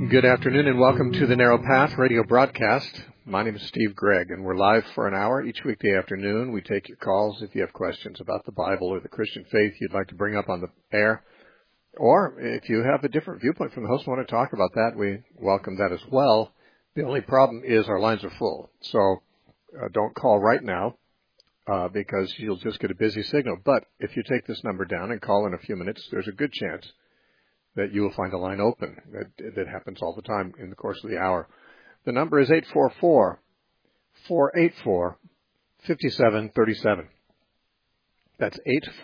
Good afternoon and welcome to the Narrow Path radio broadcast. My name is Steve Gregg and we're live for an hour each weekday afternoon. We take your calls if you have questions about the Bible or the Christian faith you'd like to bring up on the air. Or if you have a different viewpoint from the host and want to talk about that, we welcome that as well. The only problem is our lines are full. So don't call right now because you'll just get a busy signal. But if you take this number down and call in a few minutes, there's a good chance that you will find a line open. That happens all the time in the course of the hour. The number is 844-484-5737. That's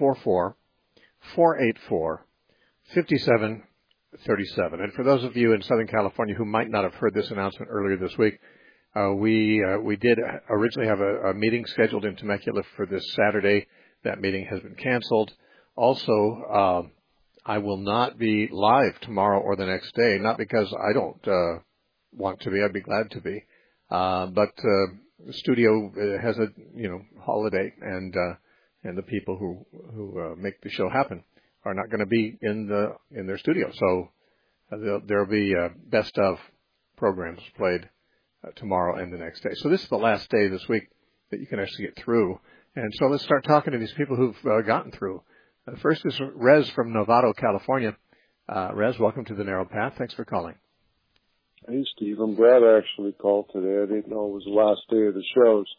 844-484-5737. And for those of you in Southern California who might not have heard this announcement earlier this week, we did originally have a meeting scheduled in Temecula for this Saturday. That meeting has been canceled. Also, I will not be live tomorrow or the next day, not because I don't want to be. I'd be glad to be. But the studio has a holiday, and the people who make the show happen are not going to be in their studio. So there'll be best of programs played tomorrow and the next day. So this is the last day this week that you can actually get through. And so let's start talking to these people who've gotten through. First is Rez from Novato, California. Rez, welcome to the Narrow Path. Thanks for calling. Hey, Steve. I'm glad I actually called today. I didn't know it was the last day of the shows.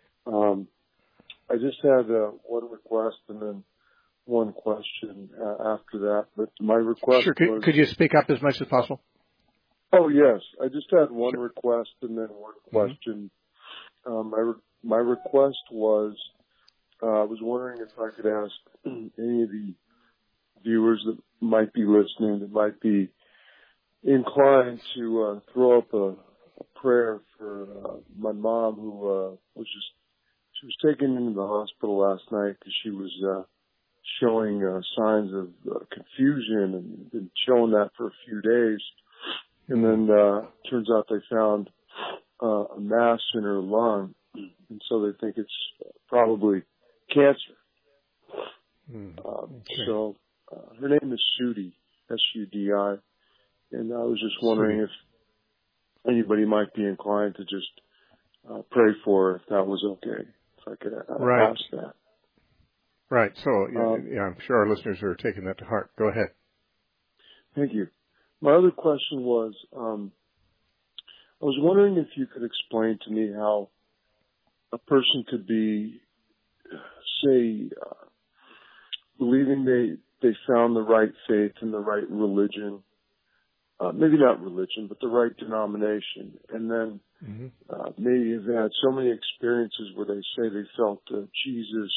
I just had one request and then one question after that. But my request was... Could you speak up as much as possible? Oh, yes. I just had one request and then one question. My request was... I was wondering if I could ask any of the viewers that might be listening, that might be inclined to throw up a prayer for my mom, who she was taken into the hospital last night because she was showing signs of confusion and been showing that for a few days. And then turns out they found a mass in her lung, and so they think it's probably cancer. So her name is Sudi, S-U-D-I, and I was just wondering if anybody might be inclined to just pray for her, if that was okay, if I could ask that. Right. So I'm sure our listeners are taking that to heart. Go ahead. Thank you. My other question was, I was wondering if you could explain to me how a person could be, say, believing they found the right faith and the right religion, maybe not religion, but the right denomination, and then maybe have had so many experiences where they say they felt Jesus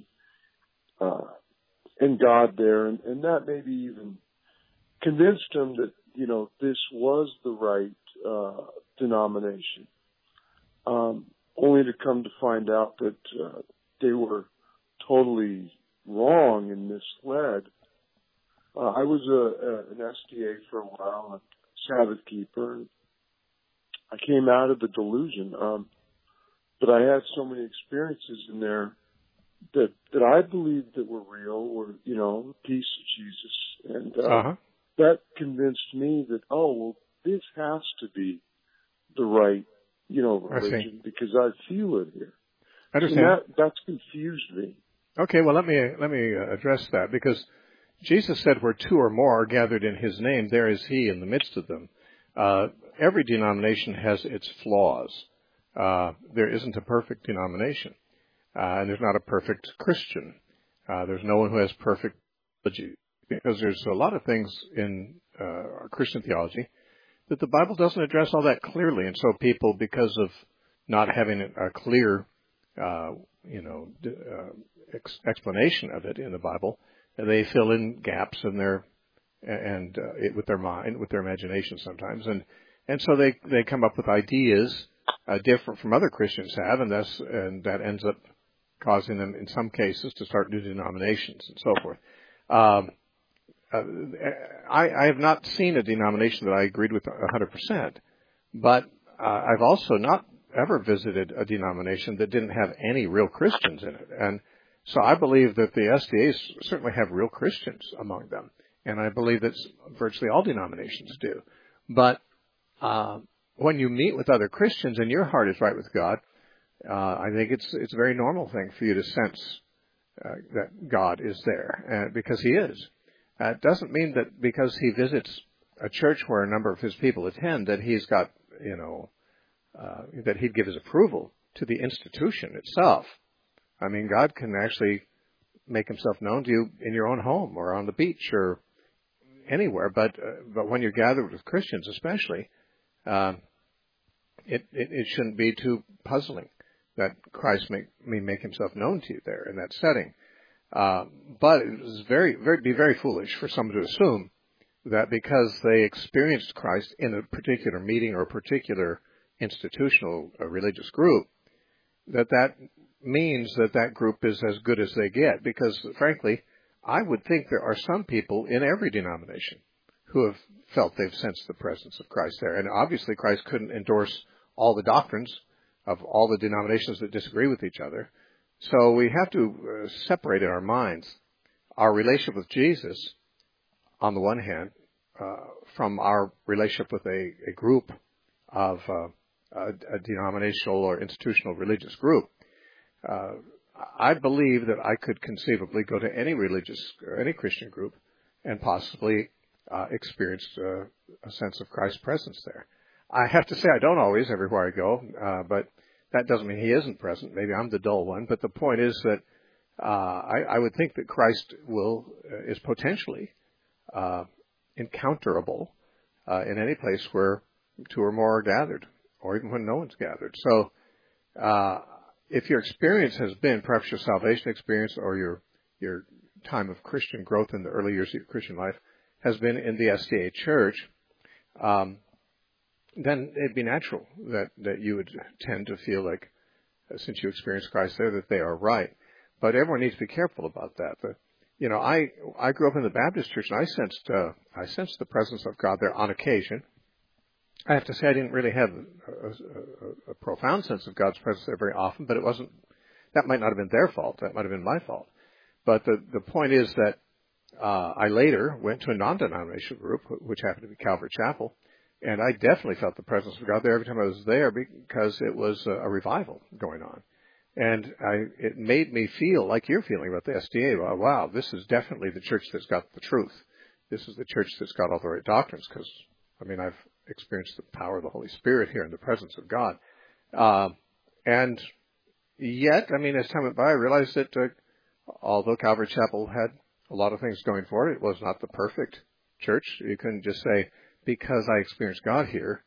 and God there, and that maybe even convinced them that, this was the right denomination, only to come to find out that they were totally wrong and misled. I was an SDA for a while, a Sabbath keeper. I came out of the delusion, but I had so many experiences in there that I believed that were real, were the peace of Jesus, and that convinced me that this has to be the right religion, because I feel it here. I understand. And that's confused me. Okay, well, let me address that, because Jesus said where two or more are gathered in his name, there is he in the midst of them. Every denomination has its flaws. There isn't a perfect denomination, and there's not a perfect Christian. There's no one who has perfect theology, because there's a lot of things in Christian theology that the Bible doesn't address all that clearly, and so people, because of not having a clear explanation of it in the Bible, they fill in gaps in with their mind, with their imagination sometimes, and so they come up with ideas different from other Christians have, and that ends up causing them in some cases to start new denominations and so forth. I have not seen a denomination that I agreed with 100%, but I've also not ever visited a denomination that didn't have any real Christians in it. And so I believe that the SDAs certainly have real Christians among them. And I believe that virtually all denominations do. But when you meet with other Christians and your heart is right with God, I think it's a very normal thing for you to sense that God is there, because He is. It doesn't mean that because He visits a church where a number of His people attend that He's got, that He'd give His approval to the institution itself. I mean, God can actually make Himself known to you in your own home or on the beach or anywhere. But when you're gathered with Christians, especially, it shouldn't be too puzzling that Christ may make Himself known to you there in that setting. But it is be very foolish for someone to assume that because they experienced Christ in a particular meeting or a particular institutional religious group, that means that group is as good as they get. Because, frankly, I would think there are some people in every denomination who have felt they've sensed the presence of Christ there. And obviously Christ couldn't endorse all the doctrines of all the denominations that disagree with each other. So we have to separate in our minds our relationship with Jesus, on the one hand, from our relationship with a group of a denominational or institutional religious group. I believe that I could conceivably go to any religious or any Christian group and possibly experience a sense of Christ's presence there. I have to say I don't always everywhere I go, but that doesn't mean He isn't present. Maybe I'm the dull one, but the point is that I would think that Christ is potentially encounterable in any place where two or more are gathered, or even when no one's gathered. So if your experience has been, perhaps your salvation experience or your time of Christian growth in the early years of your Christian life has been in the SDA church, then it'd be natural that you would tend to feel like, since you experienced Christ there, that they are right. But everyone needs to be careful about that. I grew up in the Baptist church, and I sensed the presence of God there on occasion. I have to say I didn't really have a profound sense of God's presence there very often, but that might not have been their fault. That might have been my fault. But the point is that I later went to a non-denominational group, which happened to be Calvary Chapel, and I definitely felt the presence of God there every time I was there because it was a revival going on. And it made me feel like you're feeling about the SDA. Wow, this is definitely the church that's got the truth. This is the church that's got all the right doctrines, because, I've experienced the power of the Holy Spirit here in the presence of God. And yet, as time went by, I realized that although Calvary Chapel had a lot of things going for it, it was not the perfect church. You couldn't just say, because I experienced God here,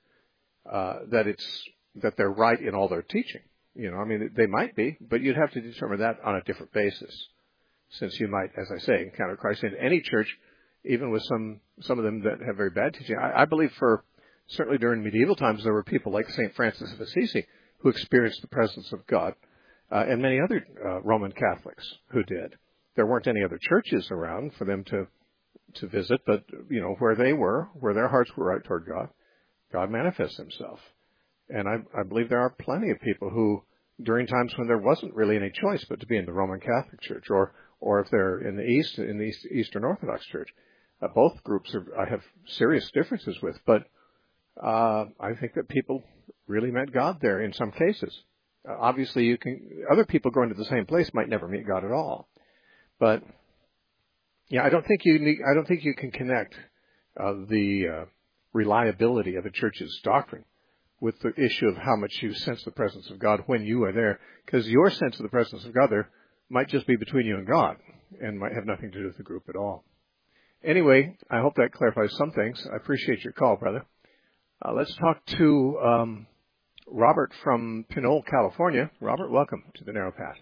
that they're right in all their teaching. They might be, but you'd have to determine that on a different basis, since you might, as I say, encounter Christ in any church, even with some of them that have very bad teaching. I believe certainly during medieval times, there were people like St. Francis of Assisi who experienced the presence of God, and many other Roman Catholics who did. There weren't any other churches around for them to visit, but, where they were, where their hearts were right toward God, God manifests Himself. And I believe there are plenty of people who, during times when there wasn't really any choice but to be in the Roman Catholic Church, or if they're in the Eastern Orthodox Church, both groups I have serious differences with, but I think that people really met God there in some cases. Obviously, other people going to the same place might never meet God at all, but yeah, I don't think you can connect the reliability of a church's doctrine with the issue of how much you sense the presence of God when you are there, because your sense of the presence of God there might just be between you and God and might have nothing to do with the group at all. Anyway, I hope that clarifies some things. I appreciate your call, brother. Let's talk to Robert from Pinole, California. Robert, welcome to the Narrow Path.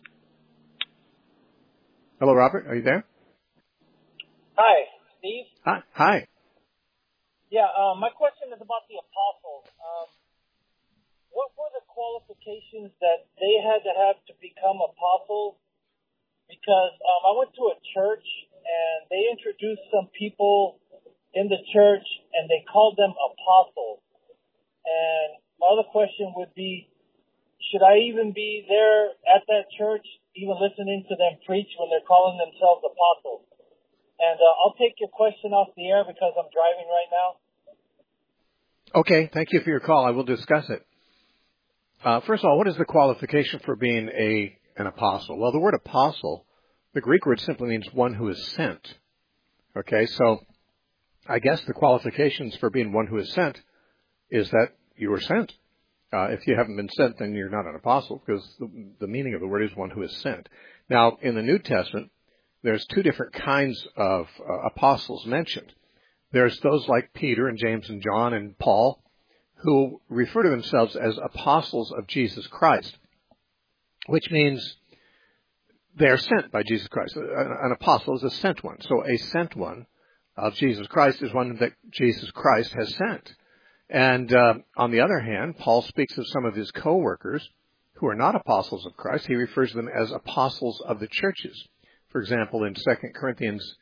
Hello, Robert. Are you there? Hi, Steve. Hi. Yeah, my question is about the apostles. What were the qualifications that they had to have to become apostles? Because I went to a church and they introduced some people in the church and they called them apostles. And my other question would be, should I even be there at that church, even listening to them preach when they're calling themselves apostles? And I'll take your question off the air because I'm driving right now. Okay, thank you for your call. I will discuss it. First of all, what is the qualification for being an apostle? Well, the word apostle, the Greek word simply means one who is sent. Okay, so I guess the qualifications for being one who is sent is that you were sent. If you haven't been sent, then you're not an apostle, because the meaning of the word is one who is sent. Now, in the New Testament, there's two different kinds of apostles mentioned. There's those like Peter and James and John and Paul, who refer to themselves as apostles of Jesus Christ, which means they are sent by Jesus Christ. An apostle is a sent one. So a sent one of Jesus Christ is one that Jesus Christ has sent. And on the other hand, Paul speaks of some of his co-workers who are not apostles of Christ. He refers to them as apostles of the churches. For example, in 2 Corinthians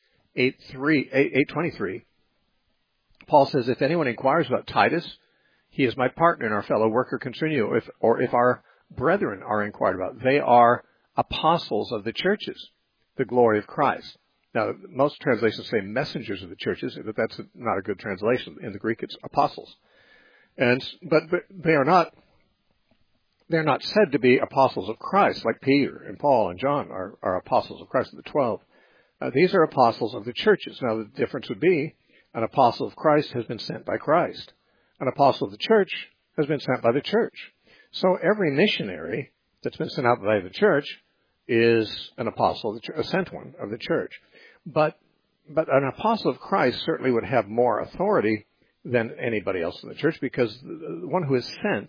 8:23, Paul says, if anyone inquires about Titus, he is my partner and our fellow worker concerning you. If our brethren are inquired about, they are apostles of the churches, the glory of Christ. Now, most translations say messengers of the churches, but that's not a good translation. In the Greek, it's apostles. But they're not said to be apostles of Christ, like Peter and Paul and John are apostles of Christ, the 12. These are apostles of the churches. Now, the difference would be an apostle of Christ has been sent by Christ. An apostle of the church has been sent by the church. So every missionary that's been sent out by the church is an apostle, a sent one of the church. But an apostle of Christ certainly would have more authority than anybody else in the church, because the one who is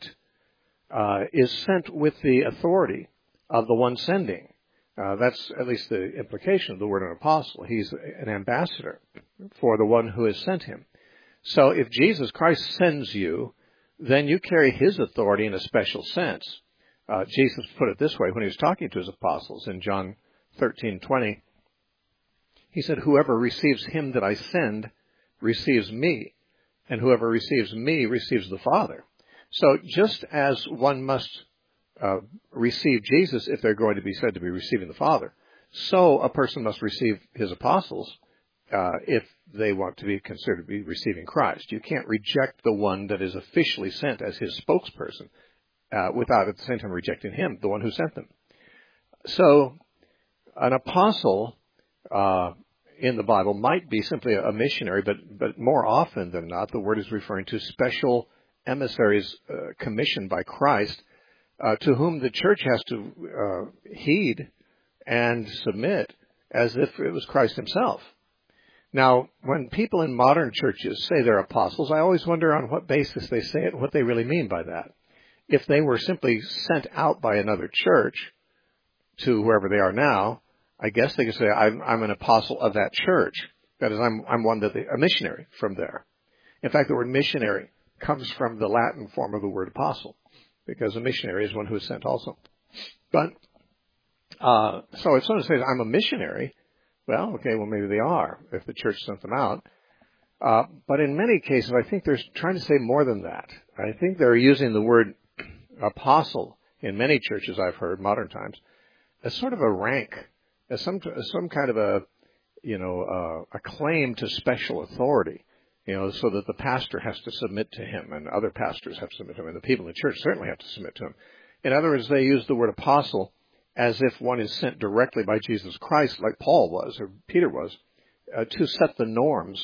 sent with the authority of the one sending. That's at least the implication of the word an apostle. He's an ambassador for the one who has sent him. So if Jesus Christ sends you, then you carry his authority in a special sense. Jesus put it this way when he was talking to his apostles in John 13:20. He said, whoever receives him that I send receives me, and whoever receives me receives the Father. So just as one must receive Jesus if they're going to be said to be receiving the Father, so a person must receive his apostles if they want to be considered to be receiving Christ. You can't reject the one that is officially sent as his spokesperson without at the same time rejecting him, the one who sent them. So an apostle in the Bible might be simply a missionary, but more often than not, the word is referring to special emissaries commissioned by Christ to whom the church has to heed and submit as if it was Christ himself. Now, when people in modern churches say they're apostles, I always wonder on what basis they say it and what they really mean by that. If they were simply sent out by another church to wherever they are now, I guess they could say, I'm an apostle of that church. That is, I'm a missionary from there. In fact, the word missionary comes from the Latin form of the word apostle, because a missionary is one who is sent also. But, so if someone says, I'm a missionary, well, okay, well, maybe they are, if the church sent them out. But in many cases, I think they're trying to say more than that. I think they're using the word apostle in many churches I've heard, modern times, as sort of a rank, as some kind of a claim to special authority, so that the pastor has to submit to him and other pastors have to submit to him and the people in the church certainly have to submit to him. In other words, they use the word apostle as if one is sent directly by Jesus Christ, like Paul was or Peter was, to set the norms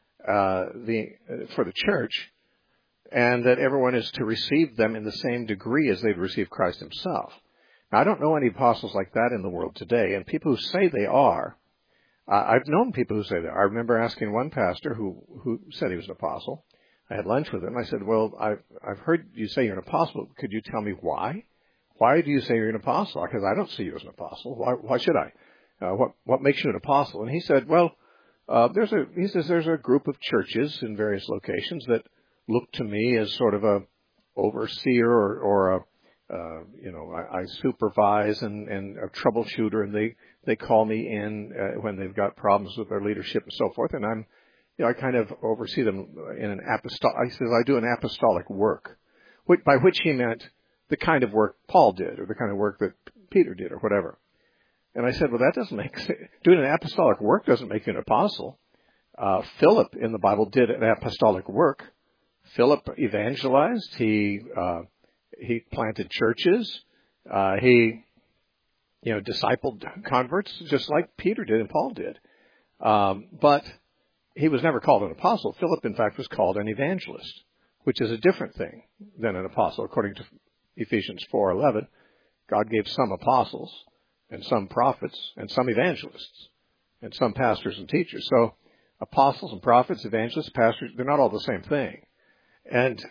for the church, and that everyone is to receive them in the same degree as they'd receive Christ himself. Now, I don't know any apostles like that in the world today, and people who say they are, I've known people who say that. I remember asking one pastor who said he was an apostle. I had lunch with him. I said, well, I've heard you say you're an apostle. Could you tell me why? Why do you say you're an apostle? Because I don't see you as an apostle. Why should I? What makes you an apostle? And he said, well, there's a group of churches in various locations that look to me as sort of a overseer or I supervise and a troubleshooter, and they call me in when they've got problems with their leadership and so forth, and I kind of oversee them in an apostolic. I says I do an apostolic work, by which he meant the kind of work Paul did, or the kind of work that Peter did, or whatever. And I said, well, that doesn't doing an apostolic work doesn't make you an apostle. Philip in the Bible did an apostolic work. Philip evangelized. He planted churches. He discipled converts just like Peter did and Paul did. But he was never called an apostle. Philip, in fact, was called an evangelist, which is a different thing than an apostle. According to Ephesians 4:11, God gave some apostles and some prophets and some evangelists and some pastors and teachers. So apostles and prophets, evangelists, pastors, they're not all the same thing. And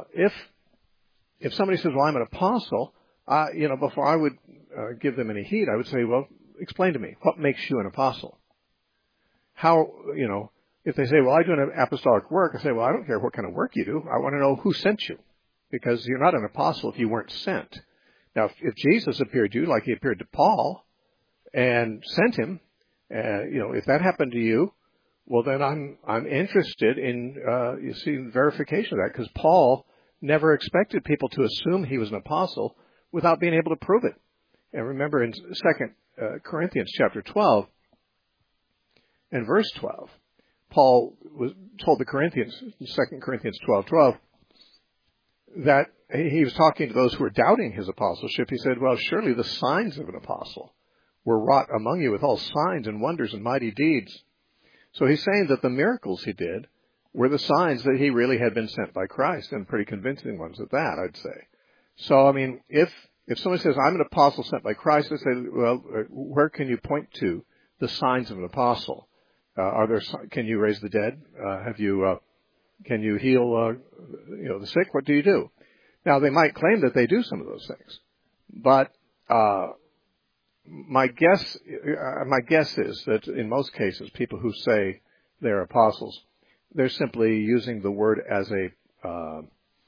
if somebody says, well, I'm an apostle, before I would give them any heed, I would say, well, explain to me, what makes you an apostle? How, if they say, well, I do an apostolic work, I say, well, I don't care what kind of work you do. I want to know who sent you, because you're not an apostle if you weren't sent. Now, if Jesus appeared to you like he appeared to Paul and sent him, if that happened to you, well, then I'm interested in, verification of that, because Paul never expected people to assume he was an apostle without being able to prove it. And remember in 2 Corinthians chapter 12 and verse 12, Paul told the Corinthians, in 2 Corinthians 12:12, that he was talking to those who were doubting his apostleship. He said, well, surely the signs of an apostle were wrought among you with all signs and wonders and mighty deeds. So he's saying that the miracles he did were the signs that he really had been sent by Christ, and pretty convincing ones at that, I'd say. So, if someone says, I'm an apostle sent by Christ, I say, well, where can you point to the signs of an apostle? Can you raise the dead? Can you heal, the sick? What do you do? Now, they might claim that they do some of those things, but, my guess is that in most cases, people who say they're apostles, they're simply using the word as a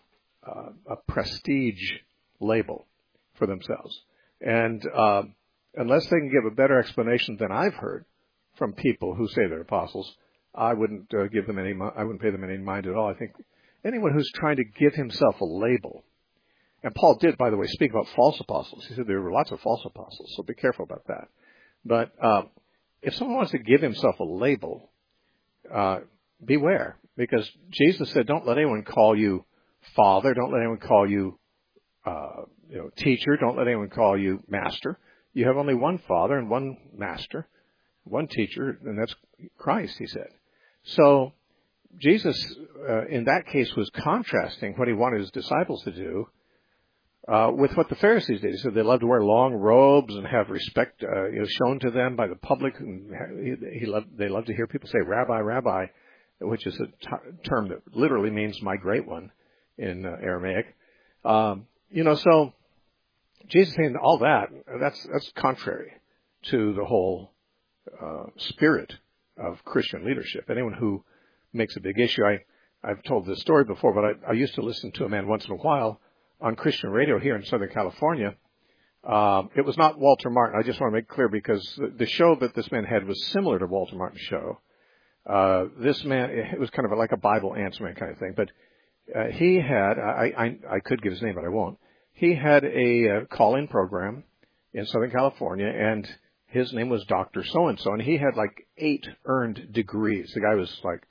prestige label for themselves. And unless they can give a better explanation than I've heard from people who say they're apostles, I wouldn't I wouldn't pay them any mind at all. I think anyone who's trying to give himself a label, and Paul did, by the way, speak about false apostles. He said there were lots of false apostles, so be careful about that. But if someone wants to give himself a label, beware, because Jesus said, don't let anyone call you Father, don't let anyone call you teacher, don't let anyone call you master. You have only one Father and one master, one teacher, and that's Christ, he said. So Jesus, in that case, was contrasting what he wanted his disciples to do with what the Pharisees did. He said they loved to wear long robes and have respect shown to them by the public. And they loved to hear people say, Rabbi, Rabbi, which is a term that literally means my great one in Aramaic. So Jesus saying all that's contrary to the whole spirit of Christian leadership. Anyone who makes a big issue, I've told this story before, but I used to listen to a man once in a while on Christian radio here in Southern California. It was not Walter Martin. I just want to make clear, because the show that this man had was similar to Walter Martin's show. This man, it was kind of like a Bible answer man kind of thing, but he had, I could give his name, but I won't. He had a call-in program in Southern California, and his name was Dr. So-and-so, and he had like 8 earned degrees. The guy was like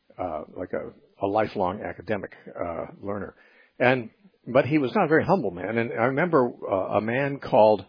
a lifelong academic learner. But he was not a very humble man. And I remember a man called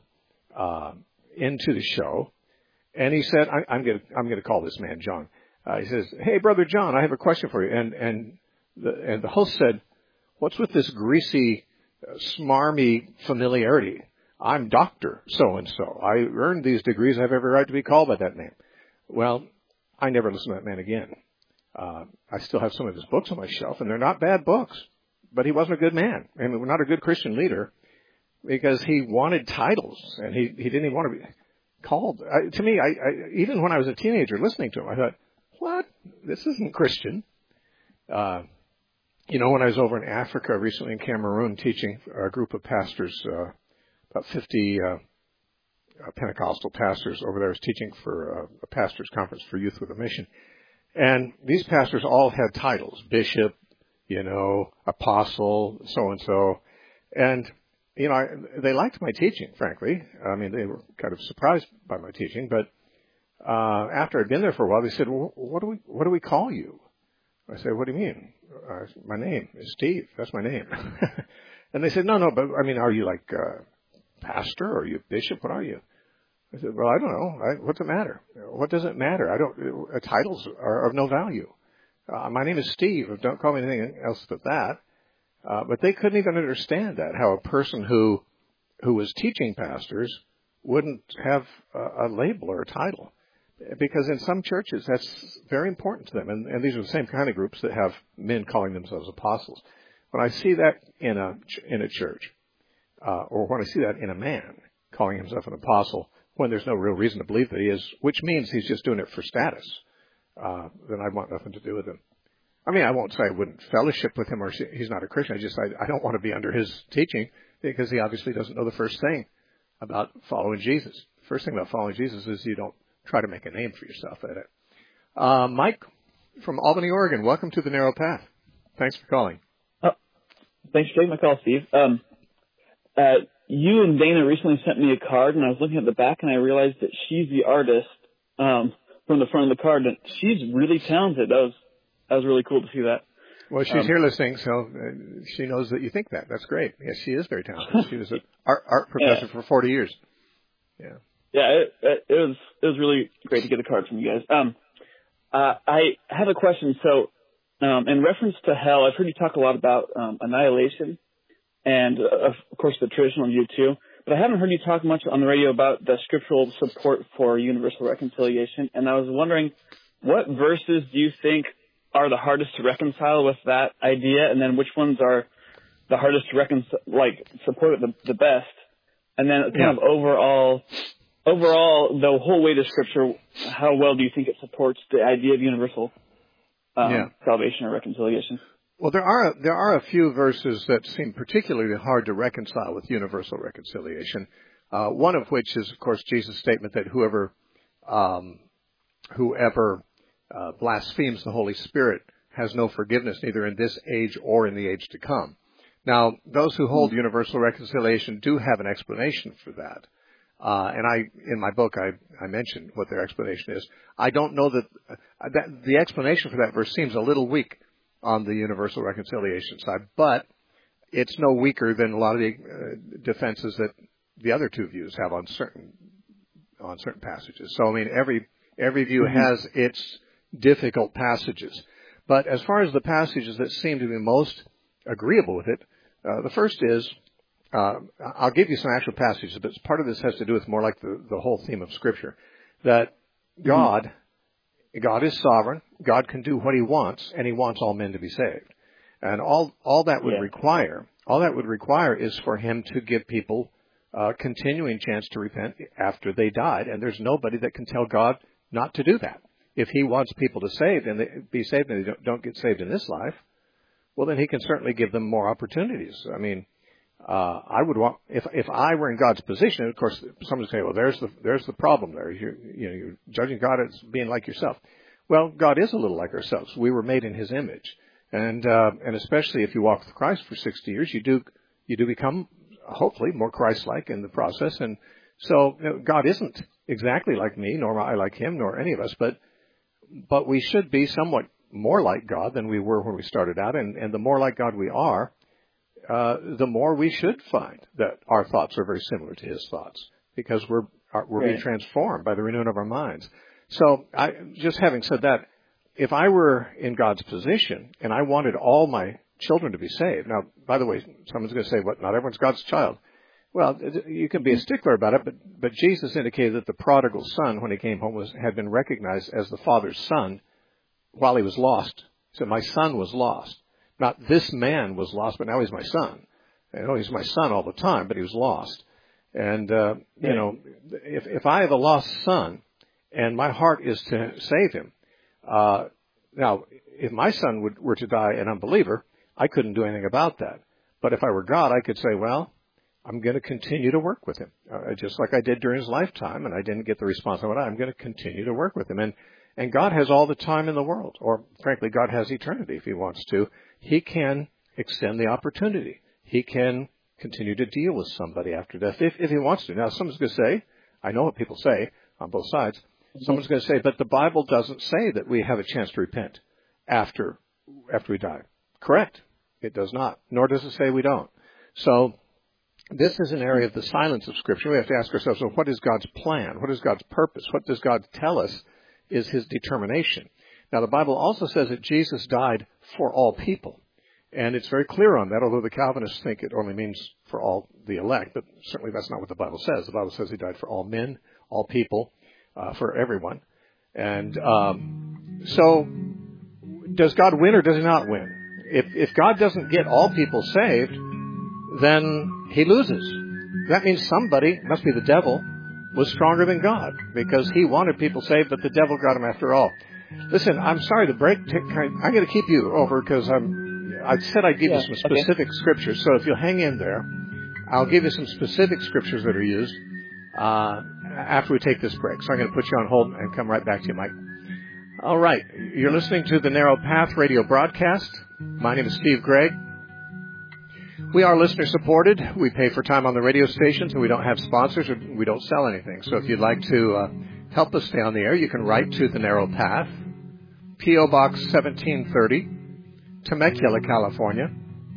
into the show, and he said, I'm going to call this man John. He says, hey, Brother John, I have a question for you. And the host said, what's with this greasy, smarmy familiarity? I'm Dr. So-and-so. I earned these degrees. I have every right to be called by that name. Well, I never listened to that man again. I still have some of his books on my shelf, and they're not bad books. But he wasn't a good man. I mean, not a good Christian leader, because he wanted titles, and he didn't even want to be called. To me, even when I was a teenager listening to him, I thought, what? This isn't Christian. When I was over in Africa recently in Cameroon teaching a group of pastors, about 50 Pentecostal pastors over there, I was teaching for a pastor's conference for Youth with a Mission. And these pastors all had titles, bishop, apostle, so-and-so. And, they liked my teaching, frankly. I mean, they were kind of surprised by my teaching. But after I'd been there for a while, they said, well, what do we call you? I said, what do you mean? My name is Steve. That's my name. And they said, no, but I mean, are you like pastor or are you bishop? What are you? I said, well, I don't know. What's the matter? What does it matter? Titles are of no value. My name is Steve. Don't call me anything else but that. But they couldn't even understand that, how a person who was teaching pastors wouldn't have a label or a title. Because in some churches, that's very important to them. And these are the same kind of groups that have men calling themselves apostles. When I see that in a church, or when I see that in a man calling himself an apostle, when there's no real reason to believe that he is, which means he's just doing it for status, then I want nothing to do with him. I mean, I won't say I wouldn't fellowship with him or he's not a Christian. I don't want to be under his teaching because he obviously doesn't know the first thing about following Jesus. The first thing about following Jesus is you don't try to make a name for yourself at it. Mike from Albany, Oregon, welcome to The Narrow Path. Thanks for calling. Thanks for taking my call, Steve. You and Dana recently sent me a card, and I was looking at the back, and I realized that she's the artist from the front of the card, and she's really talented. That was really cool to see that. Well, she's here listening, so she knows that you think that. That's great. Yes, she is very talented. She was an art professor for 40 years. Yeah. Yeah, it was really great to get a card from you guys. I have a question. So, in reference to hell, I've heard you talk a lot about annihilation, and of course the traditional view too. But I haven't heard you talk much on the radio about the scriptural support for universal reconciliation. And I was wondering, what verses do you think are the hardest to reconcile with that idea, and then which ones are the hardest to support it the best? And then kind of overall, the whole way to Scripture, how well do you think it supports the idea of universal salvation or reconciliation? Well, there are a few verses that seem particularly hard to reconcile with universal reconciliation. One of which is, of course, Jesus' statement that whoever blasphemes the Holy Spirit has no forgiveness, neither in this age or in the age to come. Now, those who hold universal reconciliation do have an explanation for that. And in my book, I mentioned what their explanation is. I don't know that the explanation for that verse seems a little weak on the universal reconciliation side, but it's no weaker than a lot of the defenses that the other two views have on certain passages. So, I mean, every view has its difficult passages. But as far as the passages that seem to be most agreeable with it, the first is, I'll give you some actual passages, but part of this has to do with more like the whole theme of Scripture, that God is sovereign, God can do what He wants, and He wants all men to be saved. And all that would require is for Him to give people a continuing chance to repent after they died, and there's nobody that can tell God not to do that. If He wants people to be saved and they don't get saved in this life, well, then He can certainly give them more opportunities. I mean, I would want, if I were in God's position, of course, someone would say, well, there's the problem there. You're judging God as being like yourself. Well, God is a little like ourselves. We were made in His image. And especially if you walk with Christ for 60 years, you do become, hopefully, more Christ-like in the process. And so, God isn't exactly like me, nor I like Him, nor any of us, but we should be somewhat more like God than we were when we started out. And the more like God we are, the more we should find that our thoughts are very similar to His thoughts, because we're being transformed by the renewing of our minds. So, just having said that, if I were in God's position and I wanted all my children to be saved, now, by the way, someone's going to say, "What? Not everyone's God's child." Well, you can be a stickler about it, but Jesus indicated that the prodigal son, when he came home, had been recognized as the father's son while he was lost. He said, "My son was lost." Not this man was lost, but now he's my son. He's my son all the time, but he was lost. And, if I have a lost son and my heart is to save him, now, if my son were to die an unbeliever, I couldn't do anything about that. But if I were God, I could say, well, I'm going to continue to work with him, just like I did during his lifetime, and I didn't get the response I wanted. I'm going to continue to work with him. And God has all the time in the world, or frankly, God has eternity if He wants to. He can extend the opportunity. He can continue to deal with somebody after death if He wants to. Now, someone's going to say, I know what people say on both sides, someone's going to say, but the Bible doesn't say that we have a chance to repent after we die. Correct. It does not. Nor does it say we don't. So this is an area of the silence of Scripture. We have to ask ourselves, well, what is God's plan? What is God's purpose? What does God tell us is his determination? Now, the Bible also says that Jesus died for all people. And it's very clear on that, although the Calvinists think it only means for all the elect. But certainly that's not what the Bible says. The Bible says he died for all men, all people, for everyone. And so does God win or does he not win? If God doesn't get all people saved, then he loses. That means somebody, must be the devil, was stronger than God because he wanted people saved, but the devil got him after all. Listen, I'm sorry to break. I'm going to keep you over because I said I'd give you some specific scriptures. So if you'll hang in there, I'll give you some specific scriptures that are used after we take this break. So I'm going to put you on hold and come right back to you, Mike. All right. You're listening to the Narrow Path radio broadcast. My name is Steve Gregg. We are listener supported. We pay for time on the radio stations, and we don't have sponsors, or we don't sell anything. So if you'd like to help us stay on the air, you can write to the Narrow Path, P.O. Box 1730, Temecula, California,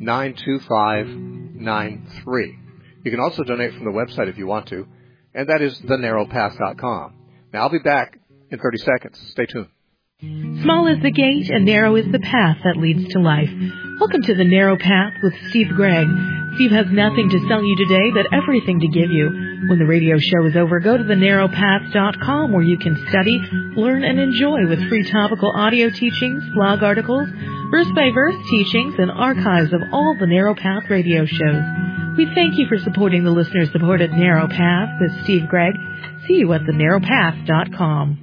92593. You can also donate from the website if you want to, and that is thenarrowpath.com. Now, I'll be back in 30 seconds. Stay tuned. Small is the gate and narrow is the path that leads to life. Welcome to The Narrow Path with Steve Gregg. Steve has nothing to sell you today, but everything to give you. When the radio show is over, go to thenarrowpath.com where you can study, learn, and enjoy with free topical audio teachings, blog articles, verse-by-verse teachings, and archives of all the Narrow Path radio shows. We thank you for supporting the listener-supported Narrow Path with Steve Gregg. See you at thenarrowpath.com.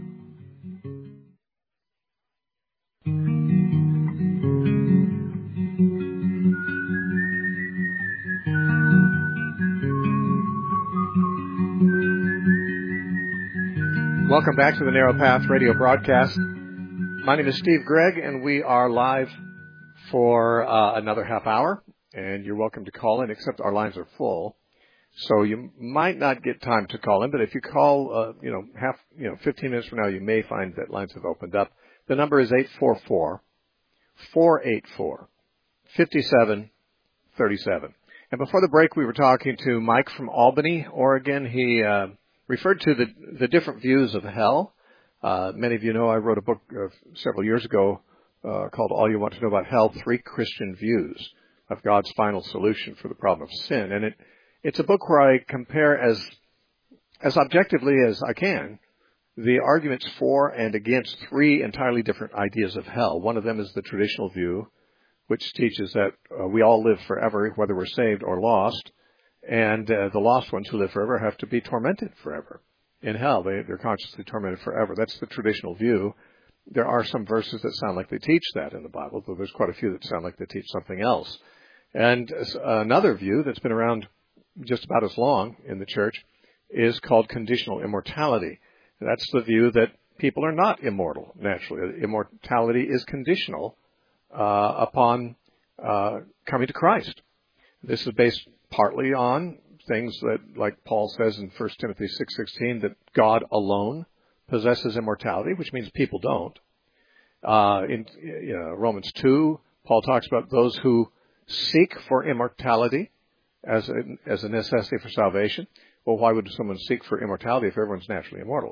Welcome back to the Narrow Path radio broadcast. My name is Steve Gregg, and we are live for another half hour. And you're welcome to call in, except our lines are full. So you might not get time to call in, but if you call, 15 minutes from now, you may find that lines have opened up. The number is 844-484-5737. And before the break, we were talking to Mike from Albany, Oregon. He referred to the different views of hell. Many of you know I wrote a book several years ago called All You Want to Know About Hell, 3 Christian Views of God's Final Solution for the Problem of Sin. And it's a book where I compare as objectively as I can the arguments for and against 3 entirely different ideas of hell. One of them is the traditional view, which teaches that we all live forever, whether we're saved or lost. And the lost ones who live forever have to be tormented forever in hell. They're consciously tormented forever. That's the traditional view. There are some verses that sound like they teach that in the Bible, though there's quite a few that sound like they teach something else. And another view that's been around just about as long in the church is called conditional immortality. That's the view that people are not immortal naturally. Immortality is conditional upon coming to Christ. This is based partly on things that, like Paul says in 1 Timothy 6:16, that God alone possesses immortality, which means people don't. In Romans 2, Paul talks about those who seek for immortality as a necessity for salvation. Well, why would someone seek for immortality if everyone's naturally immortal?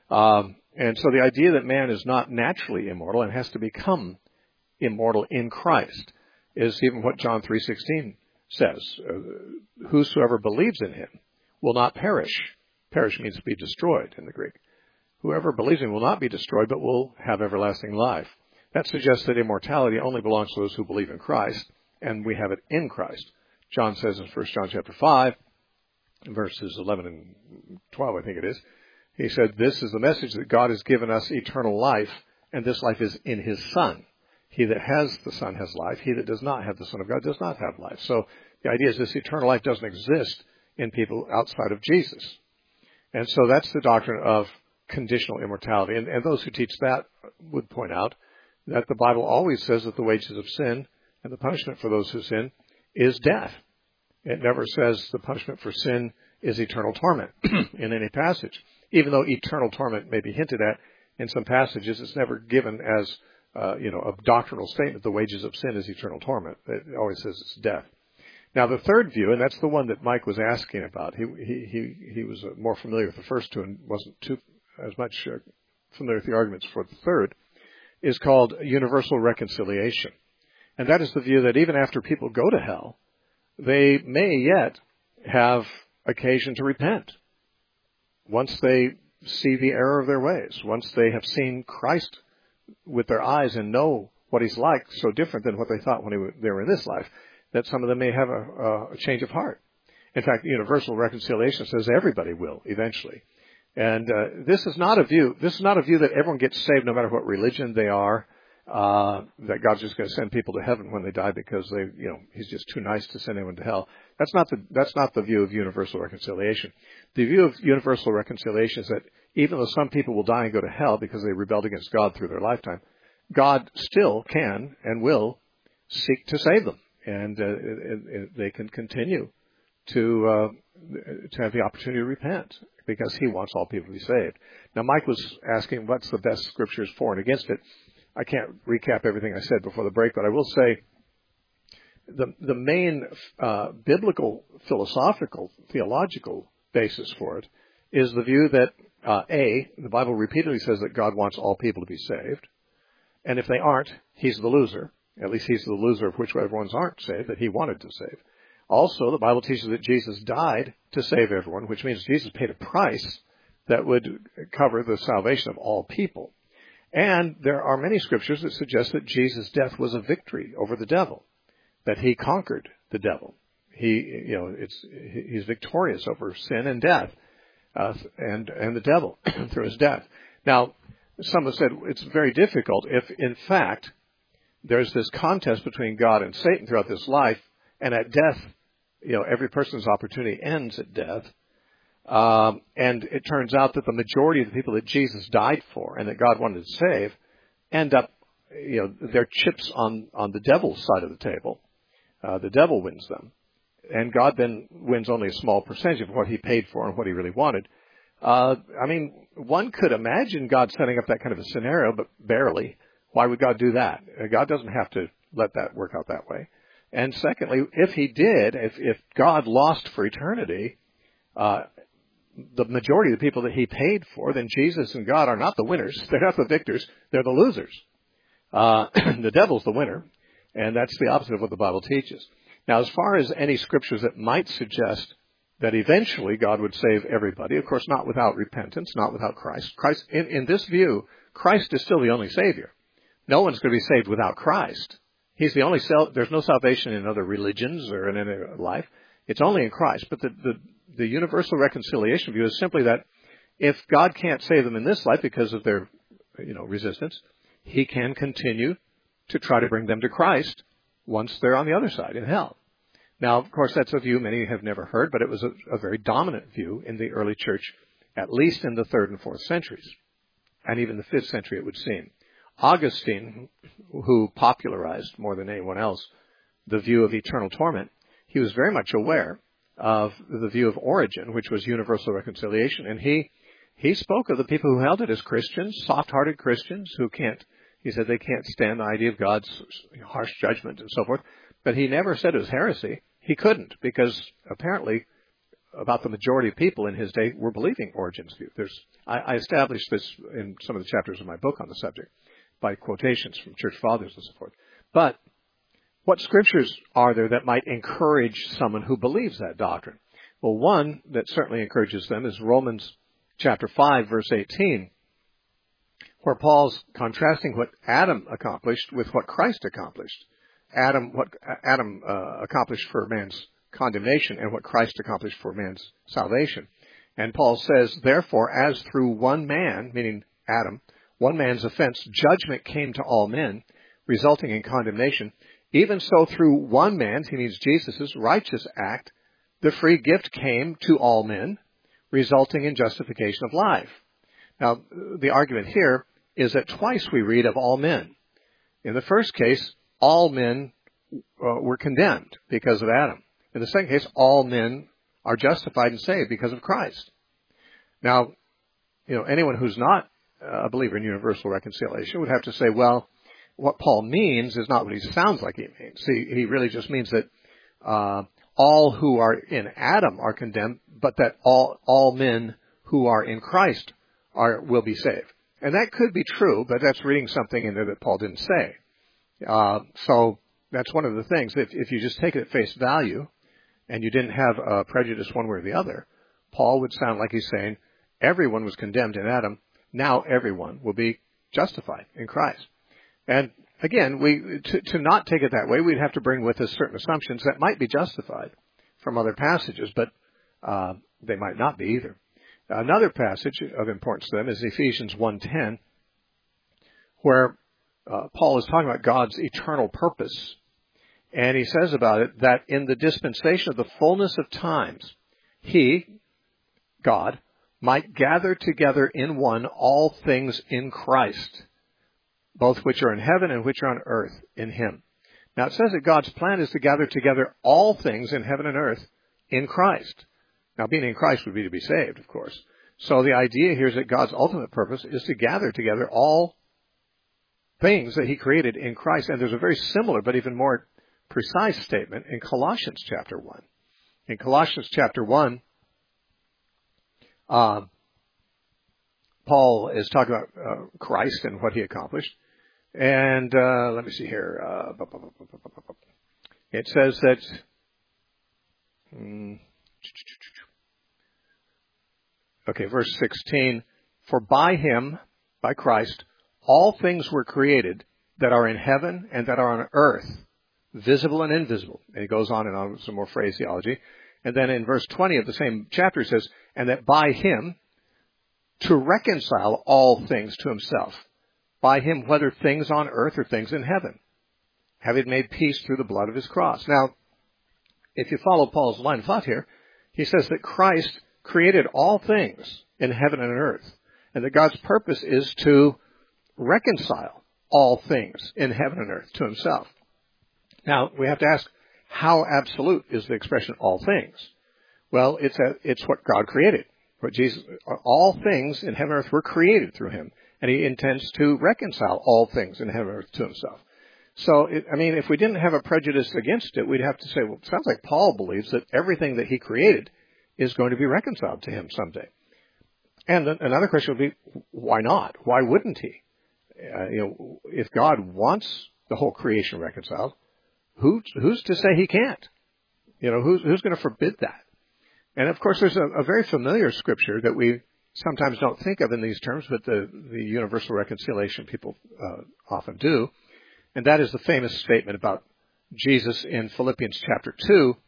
And so the idea that man is not naturally immortal and has to become immortal in Christ is even what John 3:16 says. Whosoever believes in him will not perish. Perish means to be destroyed in the Greek. Whoever believes in him will not be destroyed, but will have everlasting life. That suggests that immortality only belongs to those who believe in Christ, and we have it in Christ. John says in 1 John chapter 5, verses 11 and 12, I think it is, he said, "This is the message that God has given us eternal life, and this life is in his Son. He that has the Son has life. He that does not have the Son of God does not have life." So the idea is this eternal life doesn't exist in people outside of Jesus. And so that's the doctrine of conditional immortality. And those who teach that would point out that the Bible always says that the wages of sin and the punishment for those who sin is death. It never says the punishment for sin is eternal torment in any passage. Even though eternal torment may be hinted at in some passages, it's never given as a doctrinal statement. The wages of sin is eternal torment. It always says it's death. Now, the third view, and that's the one that Mike was asking about. He was more familiar with the first two and wasn't too as much familiar with the arguments for the third, is called universal reconciliation. And that is the view that even after people go to hell, they may yet have occasion to repent. Once they see the error of their ways, once they have seen Christ with their eyes and know what he's like, so different than what they thought when they were in this life, that some of them may have a change of heart. In fact, universal reconciliation says everybody will eventually. And this is not a view that everyone gets saved no matter what religion they are, that God's just going to send people to heaven when they die because he's just too nice to send anyone to hell. That's not the view of universal reconciliation. The view of universal reconciliation is that even though some people will die and go to hell because they rebelled against God through their lifetime, God still can and will seek to save them. And they can continue to have the opportunity to repent because he wants all people to be saved. Now, Mike was asking what's the best scriptures for and against it. I can't recap everything I said before the break, but I will say the main biblical, philosophical, theological basis for it is the view that, the Bible repeatedly says that God wants all people to be saved. And if they aren't, he's the loser. At least he's the loser of whichever ones aren't saved that he wanted to save. Also, the Bible teaches that Jesus died to save everyone, which means Jesus paid a price that would cover the salvation of all people. And there are many scriptures that suggest that Jesus' death was a victory over the devil, that he conquered the devil. He's victorious over sin and death, and the devil through his death. Now, some have said it's very difficult if, in fact, there's this contest between God and Satan throughout this life, and at death, every person's opportunity ends at death. And it turns out that the majority of the people that Jesus died for and that God wanted to save end up, they're chips on the devil's side of the table. The devil wins them. And God then wins only a small percentage of what he paid for and what he really wanted. One could imagine God setting up that kind of a scenario, but barely. Why would God do that? God doesn't have to let that work out that way. And secondly, if he did, if God lost for eternity, the majority of the people that he paid for, then Jesus and God are not the winners. They're not the victors. They're the losers. The devil's the winner. And that's the opposite of what the Bible teaches. Now, as far as any scriptures that might suggest that eventually God would save everybody, of course, not without repentance, not without Christ. In this view, Christ is still the only Savior. No one's going to be saved without Christ. He's the only there's no salvation in other religions or in any life. It's only in Christ. But the universal reconciliation view is simply that if God can't save them in this life because of their, resistance, he can continue to try to bring them to Christ once they're on the other side in hell. Now, of course, that's a view many have never heard, but it was a very dominant view in the early church, at least in the 3rd and 4th centuries, and even the 5th century, it would seem. Augustine, who popularized more than anyone else the view of eternal torment, he was very much aware of the view of Origen, which was universal reconciliation, and he spoke of the people who held it as Christians, soft-hearted Christians he said they can't stand the idea of God's harsh judgment and so forth, but he never said it was heresy. He couldn't, because apparently about the majority of people in his day were believing Origen's view. I established this in some of the chapters of my book on the subject, by quotations from church fathers and so forth. But what scriptures are there that might encourage someone who believes that doctrine? Well, one that certainly encourages them is Romans chapter 5, verse 18, where Paul's contrasting what Adam accomplished with what Christ accomplished. What Adam accomplished for man's condemnation and what Christ accomplished for man's salvation. And Paul says, therefore, as through one man, meaning Adam, one man's offense, judgment came to all men, resulting in condemnation. Even so, through one man's, he means Jesus' righteous act, the free gift came to all men, resulting in justification of life. Now, the argument here is that twice we read of all men. In the first case, all men were condemned because of Adam. In the second case, all men are justified and saved because of Christ. Now, anyone who's not a believer in universal reconciliation would have to say, well, what Paul means is not what he sounds like he means. He really just means that all who are in Adam are condemned, but that all men who are in Christ will be saved. And that could be true, but that's reading something in there that Paul didn't say. So that's one of the things. If you just take it at face value and you didn't have a prejudice one way or the other, Paul would sound like he's saying everyone was condemned in Adam. Now everyone will be justified in Christ. And again, to not take it that way, we'd have to bring with us certain assumptions that might be justified from other passages, but they might not be either. Another passage of importance to them is Ephesians 1:10, where Paul is talking about God's eternal purpose. And he says about it that in the dispensation of the fullness of times, he, God, might gather together in one all things in Christ, both which are in heaven and which are on earth in him. Now it says that God's plan is to gather together all things in heaven and earth in Christ. Now being in Christ would be to be saved, of course. So the idea here is that God's ultimate purpose is to gather together all things that he created in Christ. And there's a very similar but even more precise statement in Colossians chapter 1. In Colossians chapter 1, Paul is talking about Christ and what he accomplished. And let me see here. It says that verse 16, for by him, by Christ, all things were created that are in heaven and that are on earth, visible and invisible. And he goes on and on with some more phraseology. And then in verse 20 of the same chapter it says, and that by him to reconcile all things to himself, by him whether things on earth or things in heaven, having made peace through the blood of his cross. Now, if you follow Paul's line of thought here, he says that Christ created all things in heaven and earth, and that God's purpose is to reconcile all things in heaven and earth to himself. Now, we have to ask, how absolute is the expression all things? Well, it's what God created. All things in heaven and earth were created through him, and he intends to reconcile all things in heaven and earth to himself. So, if we didn't have a prejudice against it, we'd have to say, well, it sounds like Paul believes that everything that he created is going to be reconciled to him someday. And another question would be, why not? Why wouldn't he? If God wants the whole creation reconciled, who's to say he can't? Who's going to forbid that? And of course, there's a very familiar scripture that we sometimes don't think of in these terms, but the universal reconciliation people often do. And that is the famous statement about Jesus in Philippians chapter 2.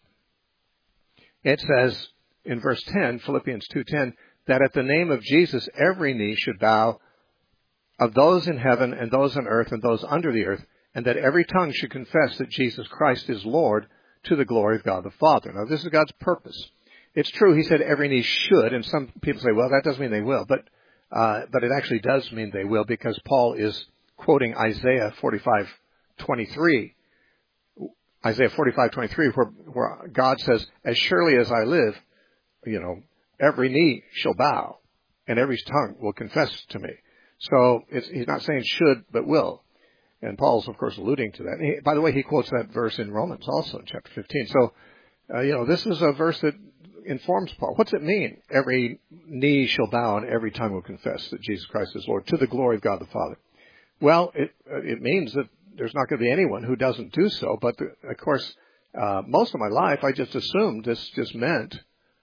It says in verse 10, Philippians 2:10, that at the name of Jesus every knee should bow, of those in heaven and those on earth and those under the earth, and that every tongue should confess that Jesus Christ is Lord, to the glory of God the Father. Now this is God's purpose. It's true, he said every knee should, and some people say, well, that doesn't mean they will, but it actually does mean they will, because Paul is quoting Isaiah 45:23. Isaiah 45:23, where God says, as surely as I live, every knee shall bow, and every tongue will confess to me. So he's not saying should, but will. And Paul's, of course, alluding to that. By the way, he quotes that verse in Romans also, in chapter 15. So, this is a verse that informs Paul. What's it mean? Every knee shall bow and every tongue will confess that Jesus Christ is Lord, to the glory of God the Father. Well, it means that there's not going to be anyone who doesn't do so. But, of course, most of my life, I just assumed this just meant,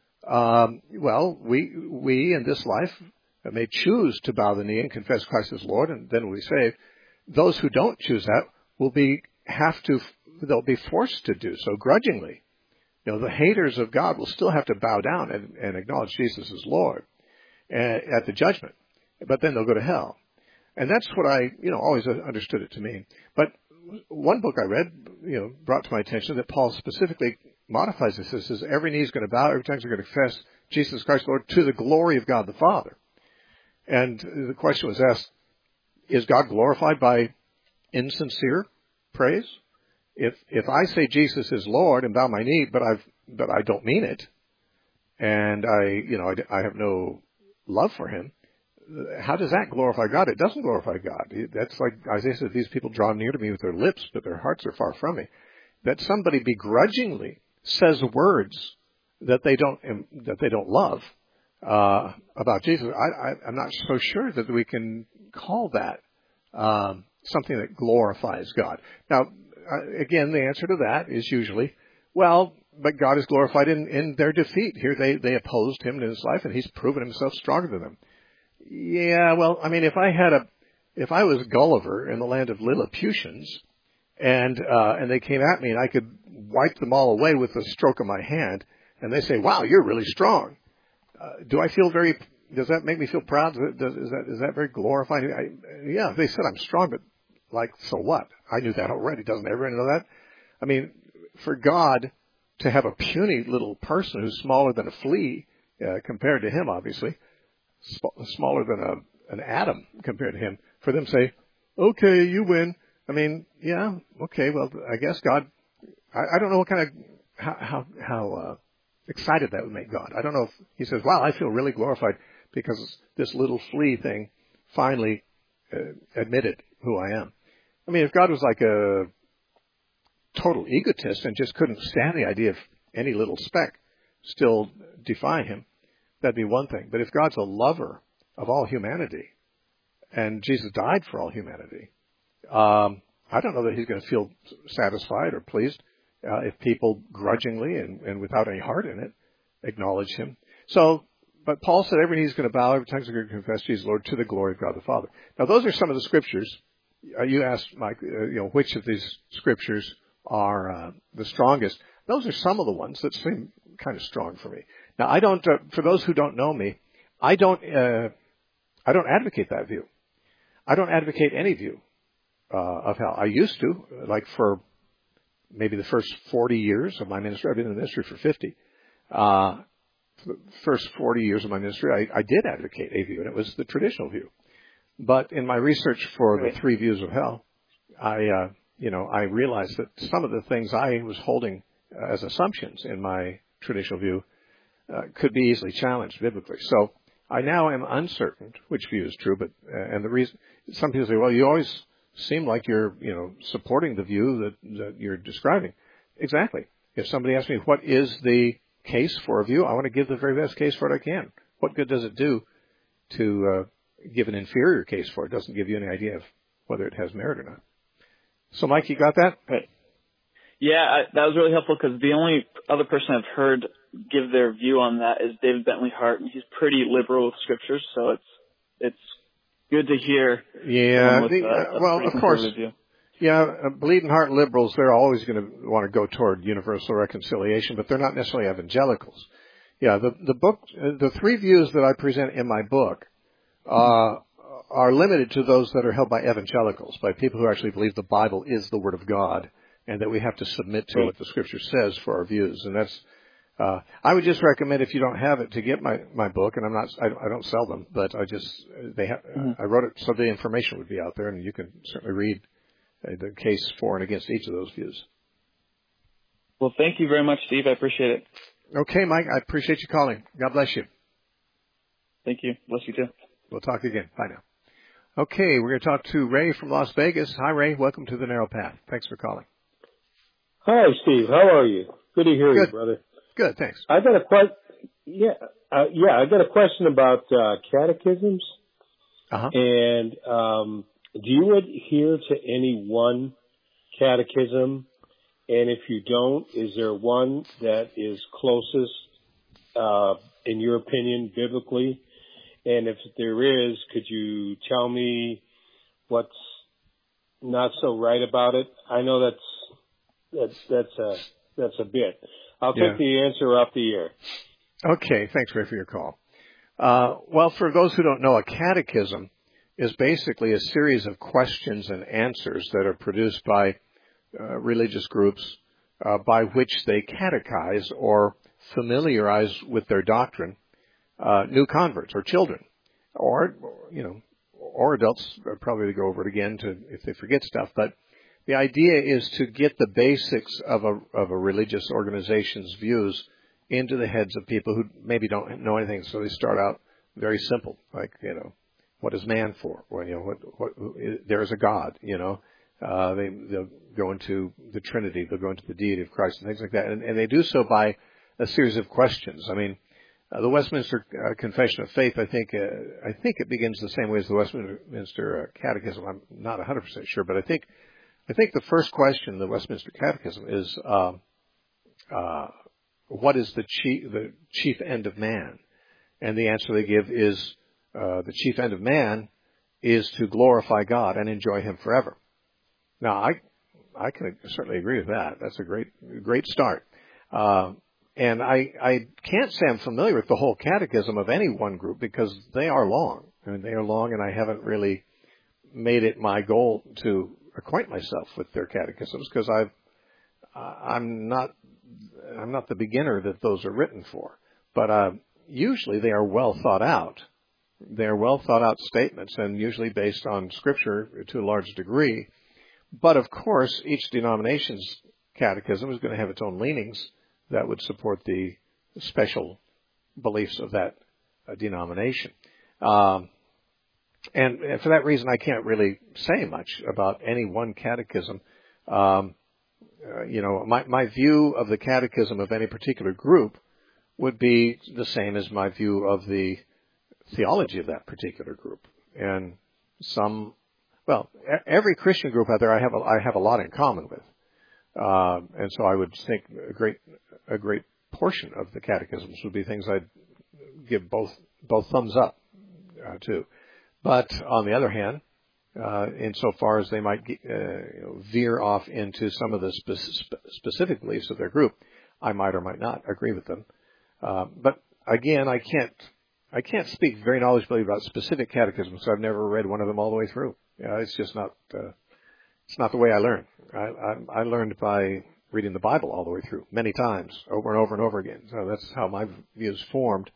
we in this life may choose to bow the knee and confess Christ as Lord, and then we'll be saved. Those who don't choose that they'll be forced to do so grudgingly. The haters of God will still have to bow down and acknowledge Jesus as Lord at the judgment, but then they'll go to hell. And that's what I, always understood it to mean. But one book I read, brought to my attention that Paul specifically modifies this. It says every knee is going to bow, every tongue is going to confess Jesus Christ Lord, to the glory of God the Father. And the question was asked, is God glorified by insincere praise? If I say Jesus is Lord and bow my knee, but I don't mean it, and I have no love for him, how does that glorify God? It doesn't glorify God. That's like Isaiah said, these people draw near to me with their lips, but their hearts are far from me. That somebody begrudgingly says words that they don't love about Jesus, I'm not so sure that we can call that something that glorifies God. Now, again, the answer to that is usually, well, but God is glorified in their defeat. Here they opposed him in his life, and he's proven himself stronger than them. Yeah, well, I mean, if I was Gulliver in the land of Lilliputians, and they came at me, and I could wipe them all away with a stroke of my hand, and they say, "Wow, you're really strong." Does that make me feel proud? Is that very glorifying? Yeah, they said I'm strong, but like, so what? I knew that already. Doesn't everyone know that? I mean, for God to have a puny little person who's smaller than a flea compared to him, obviously, smaller than an atom compared to him, for them to say, "Okay, you win." I mean, yeah, okay, well, I guess God. I don't know what kind of how excited that would make God. I don't know if he says, "Wow, I feel really glorified because this little flea thing finally admitted who I am." I mean, if God was like a total egotist and just couldn't stand the idea of any little speck still defying him, that'd be one thing. But if God's a lover of all humanity and Jesus died for all humanity, I don't know that he's going to feel satisfied or pleased if people grudgingly and without any heart in it acknowledge him. So, but Paul said every knee is going to bow, every tongue is going to confess Jesus Lord to the glory of God the Father. Now, those are some of the scriptures. You asked, Mike, which of these scriptures are the strongest. Those are some of the ones that seem kind of strong for me. Now, I don't. For those who don't know me, I don't advocate that view. I don't advocate any view of hell. I used to, like for maybe the first 40 years of my ministry. I've been in the ministry for 50. For the first 40 years of my ministry, I did advocate a view, and it was the traditional view. But in my research for the three views of hell, I realized that some of the things I was holding as assumptions in my traditional view could be easily challenged biblically. So I now am uncertain which view is true, but and the reason some people say, well, you always seem like you're supporting the view that you're describing. Exactly. If somebody asks me what is the case for a view, I want to give the very best case for it I can. What good does it do to give an inferior case for it? It doesn't give you any idea of whether it has merit or not. So, Mike, you got that? Right. Yeah, that was really helpful because the only other person I've heard give their view on that is David Bentley Hart, and he's pretty liberal with scriptures, so it's good to hear. Yeah, well, of course. View. Yeah, bleeding heart liberals, they're always going to want to go toward universal reconciliation, but they're not necessarily evangelicals. Yeah, the three views that I present in my book are limited to those that are held by evangelicals, by people who actually believe the Bible is the Word of God, and that we have to submit to what the Scripture says for our views. And that's, I would just recommend, if you don't have it, to get my book. And I don't sell them, but I wrote it so the information would be out there, and you can certainly read the case for and against each of those views. Well, thank you very much, Steve. I appreciate it. Okay, Mike, I appreciate you calling. God bless you. Thank you. Bless you too. We'll talk again. Bye now. Okay, we're going to talk to Ray from Las Vegas. Hi, Ray. Welcome to the Narrow Path. Thanks for calling. Hi, Steve. How are you? Good to hear you, brother. Good, thanks. I got I got a question about catechisms. Uh-huh. And do you adhere to any one catechism? And if you don't, is there one that is closest, in your opinion, biblically? And if there is, could you tell me what's not so right about it? I know that's a bit. I'll take the answer off the air. Okay, thanks, Ray, for your call. Well, for those who don't know, a catechism is basically a series of questions and answers that are produced by religious groups by which they catechize or familiarize with their doctrine new converts or children, or adults probably go over it again if they forget stuff. But the idea is to get the basics of a religious organization's views into the heads of people who maybe don't know anything. So they start out very simple, like what is man for? Well, there is a God, they'll go into the Trinity, they'll go into the deity of Christ and things like that. And they do so by a series of questions. I mean, the Westminster Confession of Faith, I think it begins the same way as the Westminster Catechism. I'm not 100% sure, but I think the first question in the Westminster Catechism is, what is the chief end of man? And the answer they give is, the chief end of man is to glorify God and enjoy Him forever. Now, I can certainly agree with that. That's a great start. And I can't say I'm familiar with the whole catechism of any one group because they are long. I mean, they are long, and I haven't really made it my goal to acquaint myself with their catechisms because I'm not the beginner that those are written for. But usually they are well thought out. They are well thought out statements, and usually based on Scripture to a large degree. But of course, each denomination's catechism is going to have its own leanings that would support the special beliefs of that denomination. And for that reason, I can't really say much about any one catechism. My view of the catechism of any particular group would be the same as my view of the theology of that particular group. And every Christian group out there I have a lot in common with. And so I would think a great portion of the catechisms would be things I'd give both thumbs up to. But on the other hand, insofar as they might veer off into some of the specific beliefs of their group, I might or might not agree with them. But again, I can't speak very knowledgeably about specific catechisms. So I've never read one of them all the way through. It's just not. It's not the way I learn. I learned by reading the Bible all the way through, many times, over and over and over again. So that's how my views formed,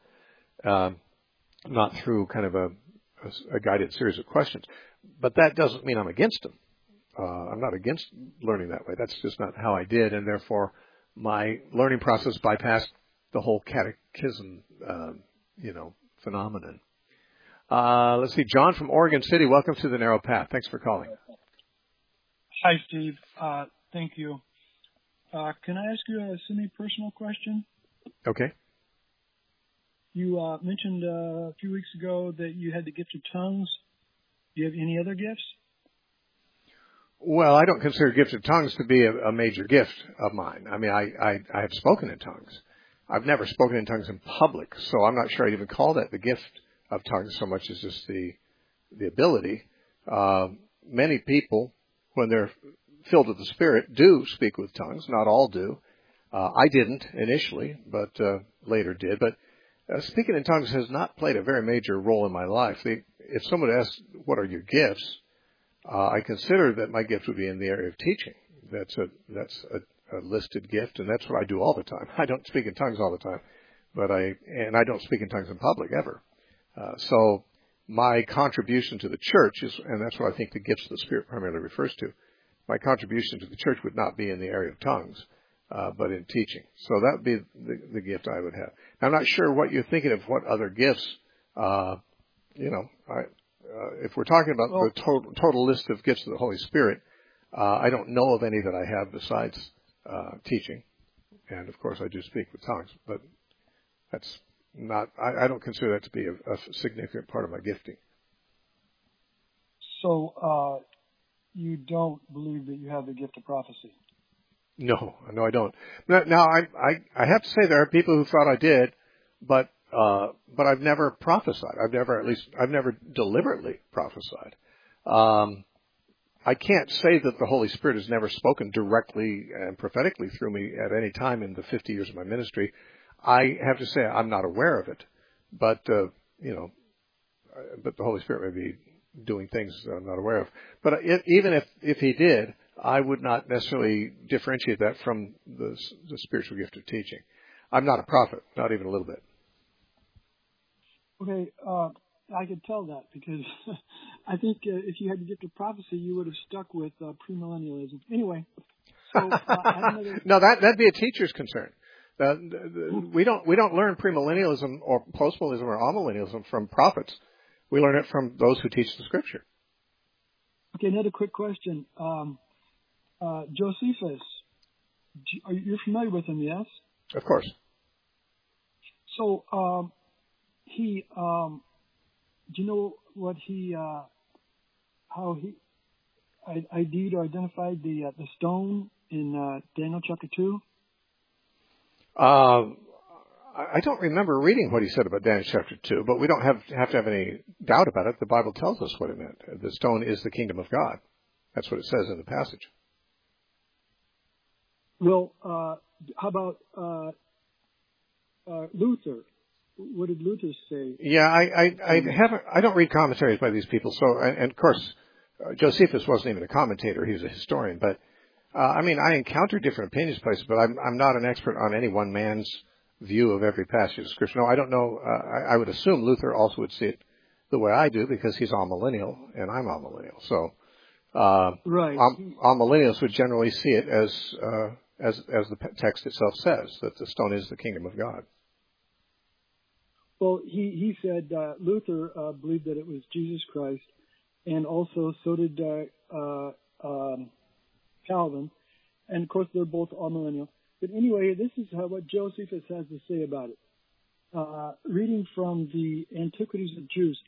not through kind of a guided series of questions. But that doesn't mean I'm against them. I'm not against learning that way. That's just not how I did, and therefore my learning process bypassed the whole catechism, phenomenon. Let's see, John from Oregon City. Welcome to the Narrow Path. Thanks for calling. Hi, Steve. Thank you. Can I ask you a semi-personal question? Okay. You mentioned a few weeks ago that you had the gift of tongues. Do you have any other gifts? Well, I don't consider gift of tongues to be a major gift of mine. I mean, I have spoken in tongues. I've never spoken in tongues in public, so I'm not sure I'd even call that the gift of tongues so much as just the ability. Many people, when they're filled with the Spirit, do speak with tongues. Not all do. I didn't initially, but later did. But speaking in tongues has not played a very major role in my life. If someone asks, what are your gifts, I consider that my gift would be in the area of teaching. That's a listed gift, and that's what I do all the time. I don't speak in tongues all the time, but I don't speak in tongues in public ever. So my contribution to the church is, and that's what I think the gifts of the Spirit primarily refers to, my contribution to the church would not be in the area of tongues, but in teaching. So that would be the gift I would have. Now, I'm not sure what you're thinking of, what other gifts, if we're talking about the total list of gifts of the Holy Spirit, I don't know of any that I have besides teaching. And, of course, I do speak with tongues, but that's not, I don't consider that to be a significant part of my gifting. So you don't believe that you have the gift of prophecy? No, I don't. Now, I have to say there are people who thought I did, but I've never prophesied. I've never deliberately prophesied. I can't say that the Holy Spirit has never spoken directly and prophetically through me at any time in the 50 years of my ministry. I have to say I'm not aware of it, but but the Holy Spirit may be doing things that I'm not aware of. But even if He did, I would not necessarily differentiate that from the spiritual gift of teaching. I'm not a prophet, not even a little bit. Okay, I could tell that because I think if you had the gift of prophecy, you would have stuck with premillennialism. Anyway, so no, that'd be a teacher's concern. We don't learn premillennialism or postmillennialism or amillennialism from prophets. We learn it from those who teach the Scripture. Okay, another quick question. Josephus, you're familiar with him, yes? Of course. So, do you know what how he ID'd or identified the stone in Daniel chapter 2? I don't remember reading what he said about Daniel chapter 2, but we don't have to have any doubt about it. The Bible tells us what it meant. The stone is the kingdom of God. That's what it says in the passage. Well, how about Luther? What did Luther say? Yeah, I don't read commentaries by these people. So, and of course, Josephus wasn't even a commentator; he was a historian. But I encounter different opinions places, but I'm not an expert on any one man's view of every passage of Scripture. No, I don't know. I would assume Luther also would see it the way I do because he's amillennial and I'm amillennial. So, right, amillennials would generally see it as the text itself says, that the stone is the kingdom of God. Well, he said Luther believed that it was Jesus Christ, and also so did Calvin, and of course they're both amillennial. But anyway, this is what Josephus has to say about it. Reading from the Antiquities of Jews,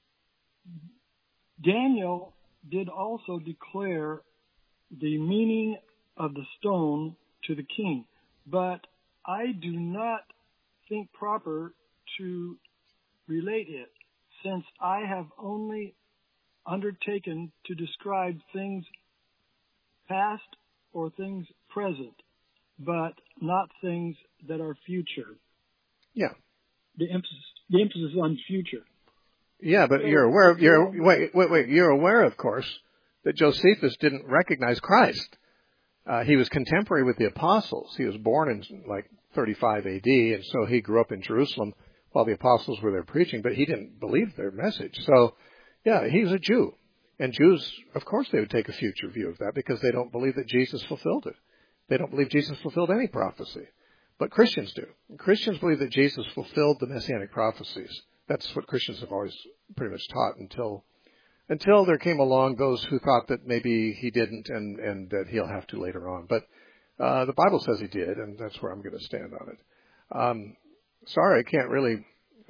Daniel did also declare the meaning of the stone to the king, but I do not think proper to relate it, since I have only undertaken to describe things past or things present, but not things that are future. Yeah. The emphasis is on future. Yeah, but you're aware of you're aware, of course, that Josephus didn't recognize Christ. He was contemporary with the apostles. He was born in like 35 AD, and so he grew up in Jerusalem while the apostles were there preaching, but he didn't believe their message. So, yeah, he was a Jew. And Jews, of course, they would take a future view of that because they don't believe that Jesus fulfilled it. They don't believe Jesus fulfilled any prophecy. But Christians do. Christians believe that Jesus fulfilled the messianic prophecies. That's what Christians have always pretty much taught until there came along those who thought that maybe he didn't and that he'll have to later on. But the Bible says he did, and that's where I'm going to stand on it. Sorry, I can't really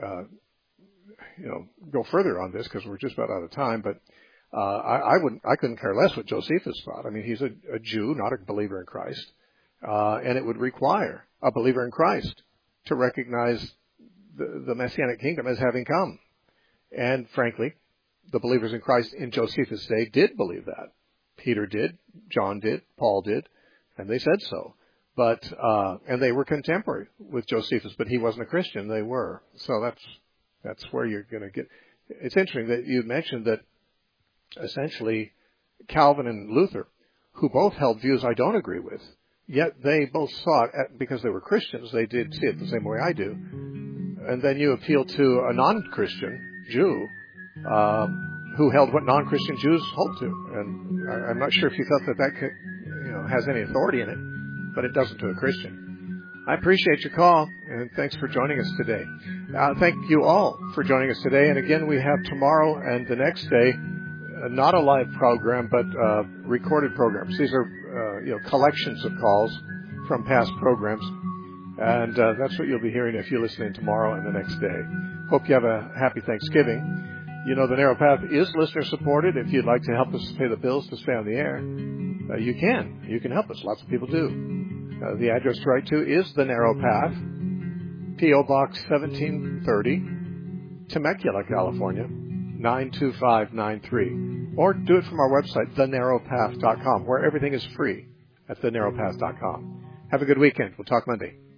go further on this because we're just about out of time, but I couldn't care less what Josephus thought. I mean, he's a Jew, not a believer in Christ, and it would require a believer in Christ to recognize the Messianic kingdom as having come. And frankly, the believers in Christ in Josephus' day did believe that. Peter did, John did, Paul did, and they said so. But and they were contemporary with Josephus, but he wasn't a Christian. They were. So that's where you're going to get. It's interesting that you mentioned that essentially Calvin and Luther, who both held views I don't agree with, yet they both saw it because they were Christians. They did see it the same way I do. And then you appeal to a non-Christian Jew who held what non-Christian Jews hold to. And I'm not sure if you thought that could, has any authority in it, but it doesn't to a Christian. I appreciate your call, and thanks for joining us today. Thank you all for joining us today. And again, we have tomorrow and the next day, not a live program, but recorded programs. These are collections of calls from past programs. And that's what you'll be hearing if you listen in tomorrow and the next day. Hope you have a happy Thanksgiving. You know, the Narrow Path is listener-supported. If you'd like to help us pay the bills to stay on the air, you can. You can help us. Lots of people do. The address to write to is The Narrow Path, P.O. Box 1730, Temecula, California, 92593. Or do it from our website, thenarrowpath.com, where everything is free at thenarrowpath.com. Have a good weekend. We'll talk Monday.